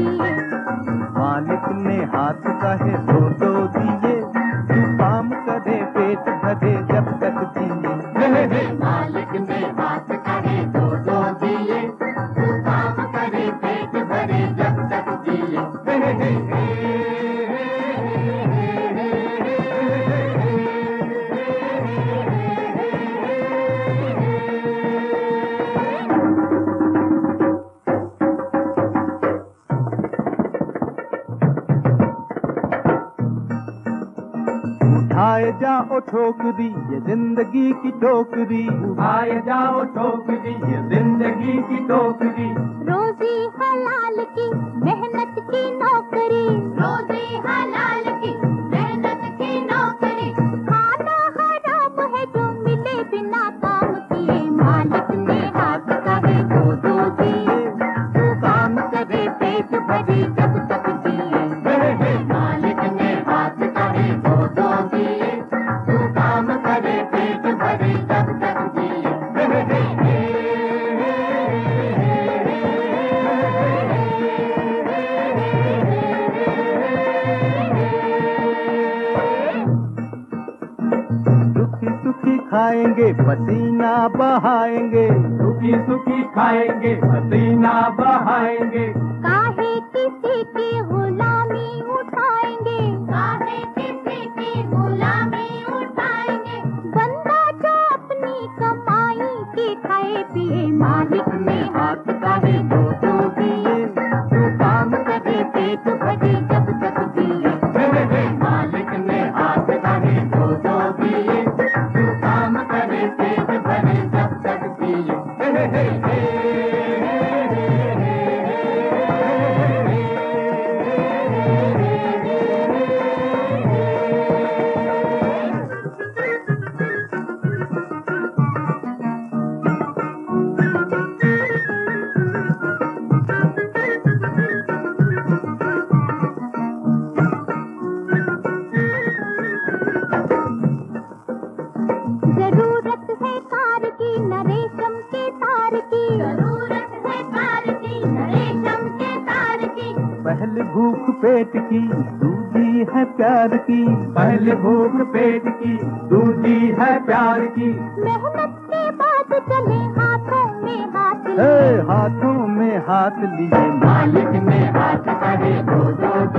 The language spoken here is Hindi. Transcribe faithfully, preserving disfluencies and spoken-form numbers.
दिए। मालिक ने हाथ कहे दो दो दिए, तू काम करे पेट भरे जब तक दिए। मालिक ने हाथ कहे दो दो दिए, तू काम करे पेट भरे जब तक दिए। उठाए जाओ ठोकरी ये जिंदगी की टोकरी, उठाए जाओ ठोकरी ये जिंदगी की टोकरी। रोजी हलाल की मेहनत की नौकरी, रोजी हलाल की मेहनत की नौकरी। खाना हराम है जो मिले बिना काम किए। मालिक ने हाथ कहे दो दो दिए, तू काम करे पेट भरे जब तक दिए। मालिक ने हाथ कहे दो दो दिए, तू काम करे पेट भरे जब तक दिए। सुखी सुखी खाएंगे पसीना बहाएंगे, सुखी सुखी खाएंगे पसीना बहाएंगे। काहे किसी की गुलामी उठाएंगे, काहे किसी की गुलामी उठाएंगे। बंदा जो अपनी कमाई की खाए पिए। मालिक ने हाथ कहे दो दो दिए, तू काम करे पेट भरे जब तक दिए। मालिक ने हाथ कहे दो दो दिए, तू काम करे पेट भरे जब तक दिए। जरूरत है तार की न रेशम के तार की, जरूरत है तार की न रेशम के तार की। पहले भूख पेट की दूजी है प्यार की, पहले भूख पेट की दूजी है प्यार की। मेहनत के बाद चले हाथों में हाथ ए, लिए। हाथों में हाथ लिए। मालिक ने हाथ कहे दो दो